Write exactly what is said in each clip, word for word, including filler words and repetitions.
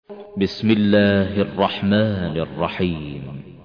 بسم الله الرحمن الرحيم.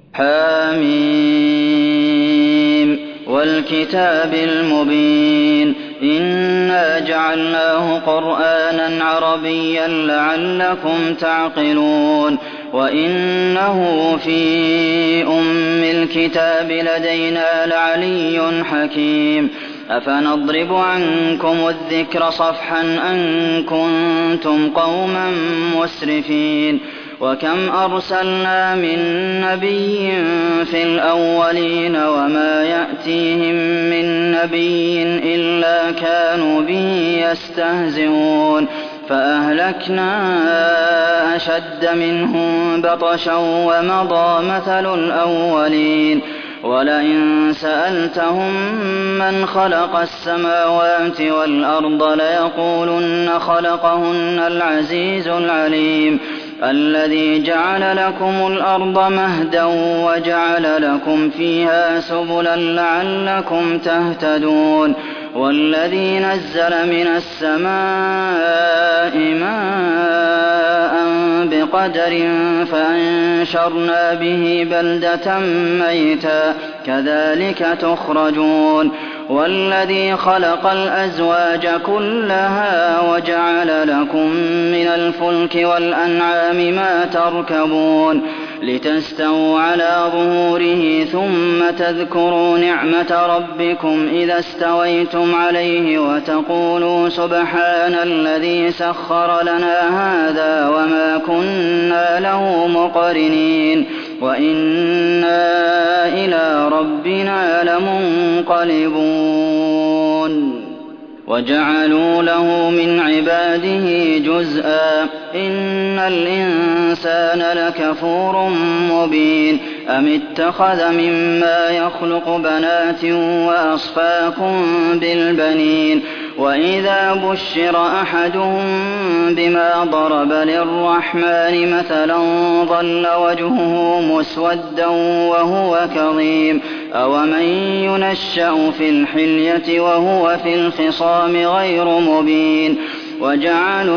حميم والكتاب المبين إنا جعلناه قرآنا عربيا لعلكم تعقلون وإنه في أم الكتاب لدينا لعلي حكيم أفنضرب عنكم الذكر صفحا أن كنتم قوما مسرفين وكم أرسلنا من نبي في الأولين وما يأتيهم من نبي إلا كانوا به يستهزئون فأهلكنا أشد منهم بطشا ومضى مثل الأولين ولئن سألتهم من خلق السماوات والأرض ليقولن خلقهن العزيز العليم الذي جعل لكم الأرض مهدا وجعل لكم فيها سبلا لعلكم تهتدون والذي نزل من السماء ماء بقدر فأنشرنا به بلدة ميتا كذلك تخرجون والذي خلق الأزواج كلها وجعل لكم من الفلك والأنعام ما تركبون لتستووا على ظهوره ثم تذكروا نعمة ربكم إذا استويتم عليه وتقولوا سبحان الذي سخر لنا هذا وما كنا له مقرنين وإنا إلى ربنا لمنقلبون وجعلوا له من عباده جزءا إن الإنسان لكفور مبين أم اتخذ مما يخلق بنات وأصفاكم بالبنين وإذا بشر أحدهم بما ضرب للرحمن مثلا ظل وجهه مسودا وهو كظيم أومن ينشأ في الحلية وهو في الخصام غير مبين وجعلوا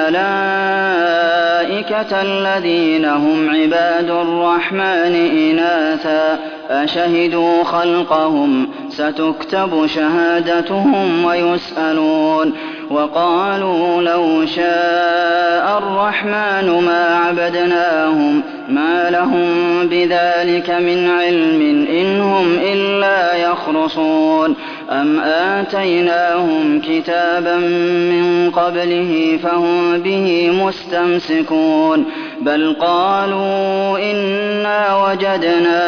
الملائكة الذين هم عباد الرحمن إناثا أشهدوا خلقهم ستكتب شهادتهم ويسألون وقالوا لو شاء الرحمن ما عبدناهم ما لهم بذلك من علم إن هم إلا يخرصون أم آتيناهم كتابا من قبله فهم به مستمسكون بل قالوا إنا وجدنا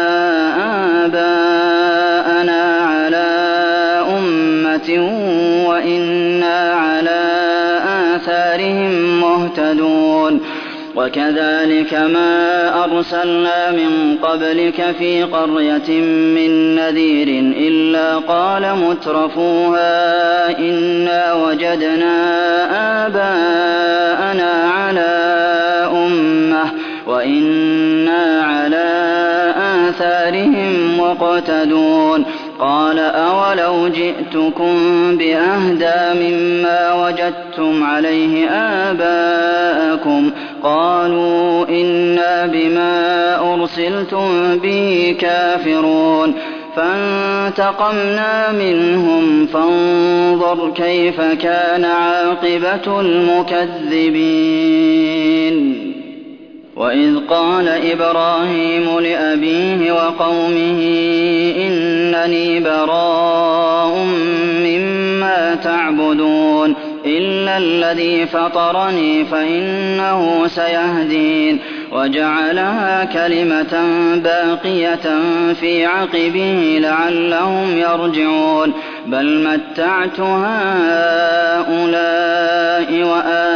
آباءنا على أمة وإنا على آثارهم مهتدون وكذلك ما أرسلنا من قبلك في قرية من نذير إلا قال مترفوها إنا وجدنا آباءنا على أمة وإنا على آثارهم مقتدون قال أولو جئتكم بأهدى مما وجدتم عليه آباءكم قالوا إنا بما أرسلتم به كافرون فانتقمنا منهم فانظر كيف كان عاقبة المكذبين وإذ قال إبراهيم لأبيه وقومه إنني براء مما تعبدون إلا الذي فطرني فإنه سيهدين وجعلها كلمة باقية في عقبه لعلهم يرجعون بل متعت هؤلاء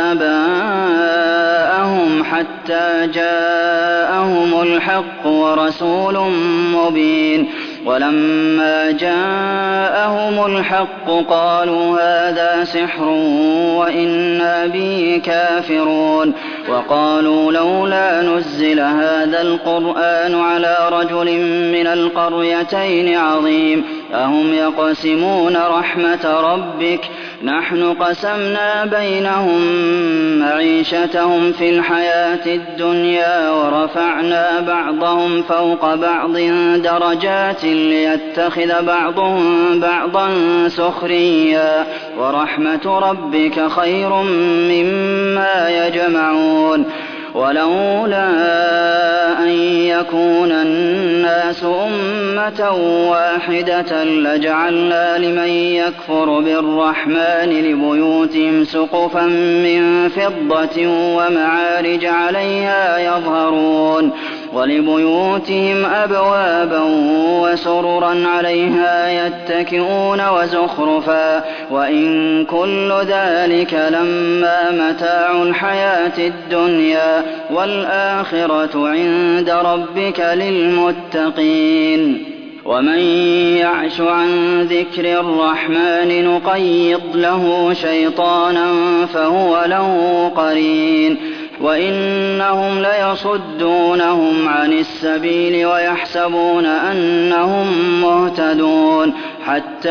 وآباءهم حتى جاءهم الحق ورسول مبين ولما جاءهم الحق قالوا هذا سحر وإنا به كافرون وقالوا لولا نزل هذا القرآن على رجل من القريتين عظيم أهم يقسمون رحمة ربك نحن قسمنا بينهم معيشتهم في الحياة الدنيا ورفعنا بعضهم فوق بعض درجات ليتخذ بعضهم بعضا سخريا ورحمة ربك خير مما يجمعون ولولا أن يكون الناس أمة واحدة لجعلنا لمن يكفر بالرحمن لبيوتهم سقفا من فضة ومعارج عليها يظهرون ولبيوتهم أبوابا وسررا عليها يتكئون وزخرفا وإن كل ذلك لما متاع الحياة الدنيا والآخرة عند ربك للمتقين ومن يعش عن ذكر الرحمن نقيض له شيطانا فهو له قرين وإنهم ليصدونهم عن السبيل ويحسبون أنهم مهتدون حتى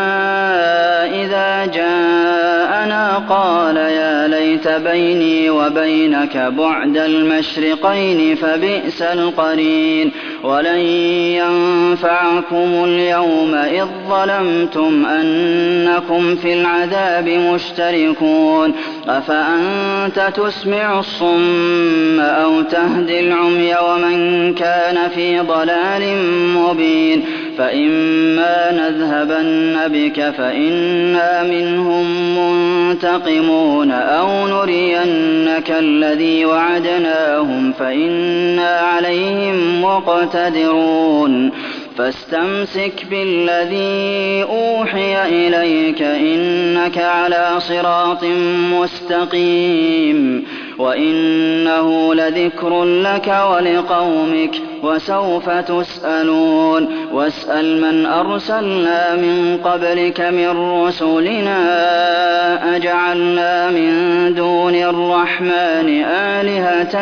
إذا جاءنا قال يا ليت بيني وبينك بعد المشرقين فبئس القرين ولن ينفعكم اليوم إذ ظلمتم أنكم في العذاب مشتركون أفأنت تسمع الصم أو تهدي العمي ومن كان في ضلال مبين فإما نذهبن بك فإنا منهم منتقمون أو نرينك الذي وعدناهم فإنا عليهم مقتدرون فاستمسك بالذي أوحي إليك إنك على صراط مستقيم وإنه لذكر لك ولقومك وسوف تسألون واسأل من أرسلنا من قبلك من رسلنا أجعلنا من دون الرحمن آلهة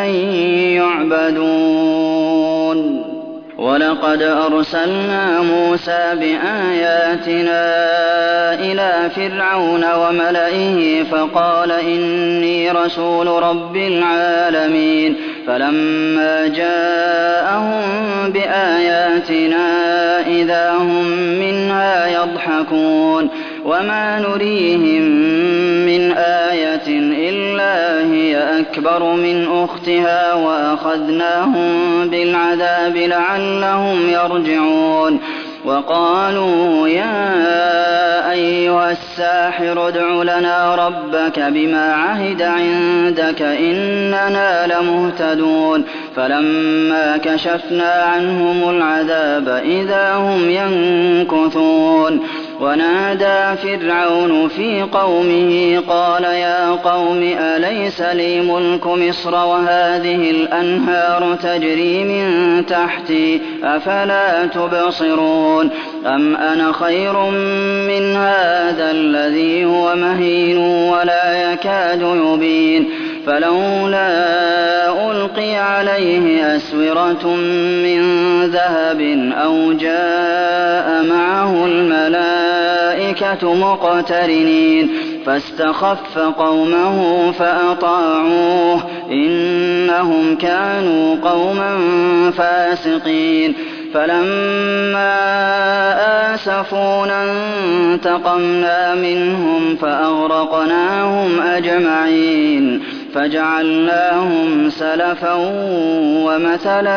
يعبدون ولقد أرسلنا موسى بآياتنا إلى فرعون وملئه فقال إني رسول رب العالمين فلما جاءهم بآياتنا إذا هم منها يضحكون وما نريهم من آية إلا هي أكبر من أختها وأخذناهم بالعذاب لعلهم يرجعون وقالوا يا أيها الساحر ادع لنا ربك بما عهد عندك إننا لمهتدون فلما كشفنا عنهم العذاب إذا هم ينكثون ونادى فرعون في قومه قال يا قوم أليس لي ملك مصر وهذه الأنهار تجري من تحتي أفلا تبصرون أم أنا خير من هذا الذي هو مهين ولا يكاد يبين فلولا ألقي عليه أسورة من ذهب أو جاء معه الملائكة مقترنين فاستخف قومه فأطاعوه إنهم كانوا قوما فاسقين فلما آسفونا انتقمنا منهم فأغرقناهم أجمعين فجعلناهم سلفا ومثلا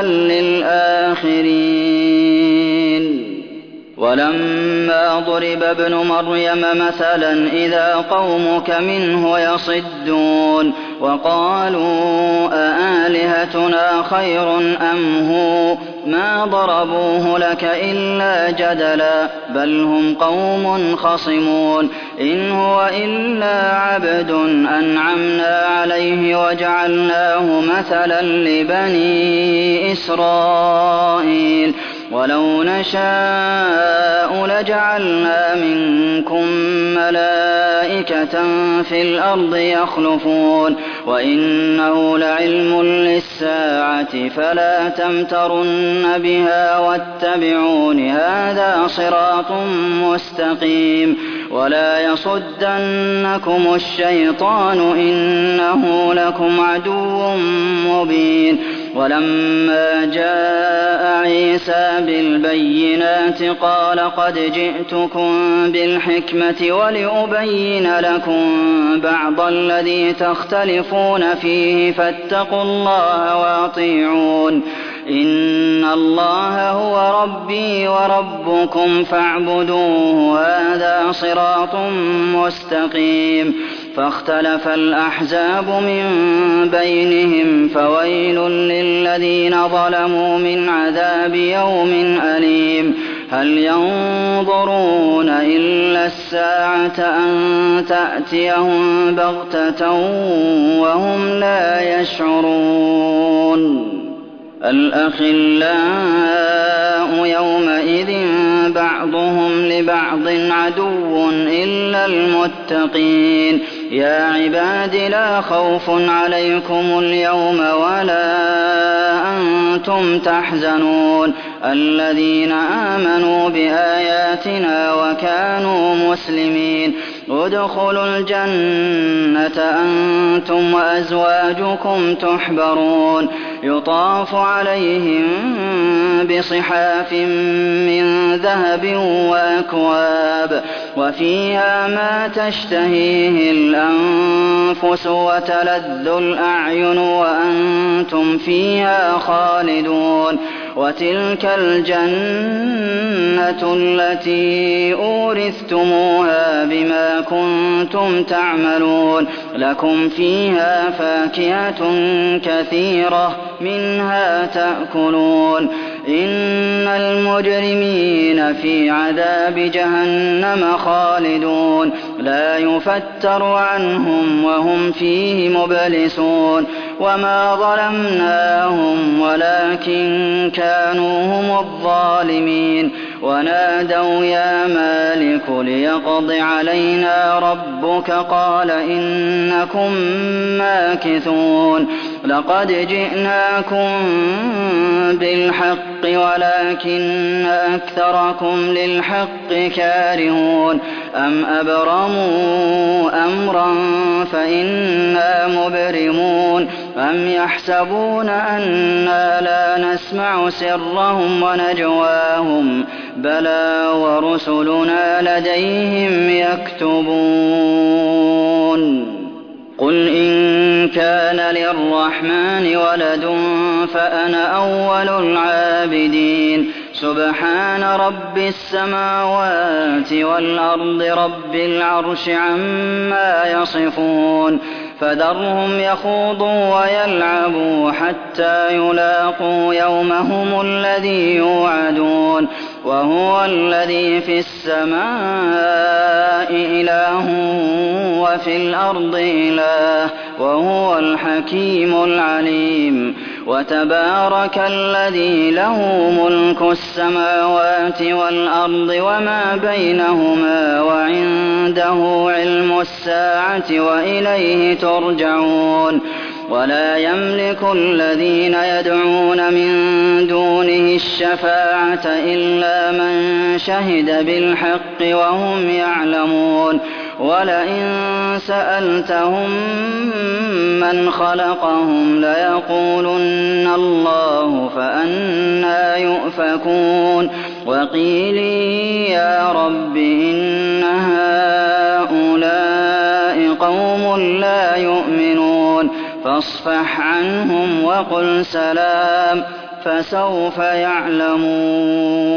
للآخرين ولما ضرب ابن مريم مثلا إذا قومك منه يصدون وقالوا أآلهتنا خير أم هو ما ضربوه لك إلا جدلا بل هم قوم خصمون إن هو إلا عبد أنعمنا عليه وجعلناه مثلا لبني إسرائيل ولو نشاء لجعلنا منكم ملائكة في الأرض يخلفون وإنه لعلم للساعة السَّاعَةِ فَلَا تَمْتَرُنَّ بِهَا وَاتَّبِعُونِ هَٰذَا صِرَاطٌ مُّسْتَقِيمٌ وَلَا يَصُدَّنَّكُمُ الشَّيْطَانُ ۖ إِنَّهُ لَكُمْ عَدُوٌّ مُّبِينٌ وَلَمَّا جَاءَ عِيسَىٰ بِالْبَيِّنَاتِ قَالَ قَدْ جِئْتُكُم بِالْحِكْمَةِ وَلِأُبَيِّنَ لَكُم بَعْضَ الَّذِي تَخْتَلِفُونَ فِيهِ فَاتَّقُوا اللَّهَ وَأَطِيعُونِ إِنَّ اللَّهَ هُوَ رَبِّي وَرَبُّكُمْ فَاعْبُدُوهُ ۚ هَٰذَا صِرَاطٌ مُّسْتَقِيمٌ فَاخْتَلَفَ الْأَحْزَابُ مِن بَيْنِهِمْ ۖ فَوَيْلٌ لِّلَّذِينَ ظَلَمُوا مِنْ عَذَابِ يَوْمٍ أَلِيمٍ هَلْ يَنظُرُونَ إِلَّا السَّاعَةَ أَن تَأْتِيَهُم بَغْتَةً وَهُمْ لَا يَشْعُرُونَ الْأَخِلَّاءُ يَوْمَئِذٍ بَعْضُهُمْ لِبَعْضٍ عَدُوٌّ إِلَّا الْمُتَّقِينَ يَا عِبَادِ لَا خَوْفٌ عَلَيْكُمُ الْيَوْمَ وَلَا أَنتُمْ تَحْزَنُونَ الَّذِينَ آمَنُوا بِآيَاتِنَا وَكَانُوا مُسْلِمِينَ ادْخُلُوا الْجَنَّةَ أَنتُمْ وَأَزْوَاجُكُمْ تُحْبَرُونَ يُطَافُ عَلَيْهِم بِصِحَافٍ مِّن ذَهَبٍ وَأَكْوَابٍ وَفِيهَا مَا تَشْتَهِيهِ الْأَنفُسُ وَتَلَذُّ الْأَعْيُنُ وَأَنتُمْ فِيهَا خَالِدُونَ وَتِلْكَ الْجَنَّةُ الَّتِي أُورِثْتُمُوهَا بِمَا كُنتُمْ تَعْمَلُونَ لَكُمْ فِيهَا فَاكِهَةٌ كَثِيرَةٌ مِّنْهَا تَأْكُلُونَ إِنَّ الْمُجْرِمِينَ فِي عَذَابِ جَهَنَّمَ خَالِدُونَ لَا يُفَتَّرُ عَنْهُمْ وَهُمْ فِيهِ مُبْلِسُونَ وَمَا ظَلَمْنَاهُمْ وَلَٰكِن كَانُوا هُمُ الظَّالِمِينَ وَنَادَوْا يَا مَالِكُ لِيَقْضِ عَلَيْنَا رَبُّكَ قَالَ إِنَّكُم مَّاكِثُونَ لَقَدْ جِئْنَاكُم بِالْحَقِّ وَلَٰكِنَّ أَكْثَرَكُمْ لِلْحَقِّ كَارِهُونَ أَمْ أَبْرَمُوا أَمْرًا فَإِنَّا مُبْرِمُونَ أَمْ يَحْسَبُونَ أَنَّا لَا نَسْمَعُ سِرَّهُمْ وَنَجْوَاهُم ۚ بَلَىٰ وَرُسُلُنَا لَدَيْهِمْ يَكْتُبُونَ قُلْ إِن كَانَ لِلرَّحْمَٰنِ وَلَدٌ فَأَنَا أَوَّلُ الْعَابِدِينَ سُبْحَانَ رَبِّ السَّمَاوَاتِ وَالْأَرْضِ رَبِّ الْعَرْشِ عَمَّا يَصِفُونَ فَذَرْهُمْ يَخُوضُوا وَيَلْعَبُوا حَتَّىٰ يُلَاقُوا يَوْمَهُمُ الَّذِي يُوعَدُونَ وَهُوَ الَّذِي فِي السَّمَاءِ إِلَٰهٌ وَفِي الْأَرْضِ إِلَٰهٌ ۚ وَهُوَ الْحَكِيمُ الْعَلِيمُ وَتَبَارَكَ الَّذِي لَهُ مُلْكُ السَّمَاوَاتِ وَالْأَرْضِ وَمَا بَيْنَهُمَا وَعِندَهُ عِلْمُ السَّاعَةِ وَإِلَيْهِ تُرْجَعُونَ وَلَا يَمْلِكُ الَّذِينَ يَدْعُونَ مِن دُونِهِ الشَّفَاعَةَ إِلَّا مَن شَهِدَ بِالْحَقِّ وَهُمْ يَعْلَمُونَ وَلَئِن سَأَلْتَهُم مَّنْ خَلَقَهُمْ لَيَقُولُنَّ اللَّهُ فَأَنَّىٰ يُؤْفَكُونَ وَقِيلِي يَا رَبِّ إِنَّ هَٰؤُلَاءِ قَوْمٌ لَّا يُؤْمِنُونَ فَاصْفَحْ عَنْهُمْ وَقُلْ سَلَامٌ فَسَوْفَ يَعْلَمُونَ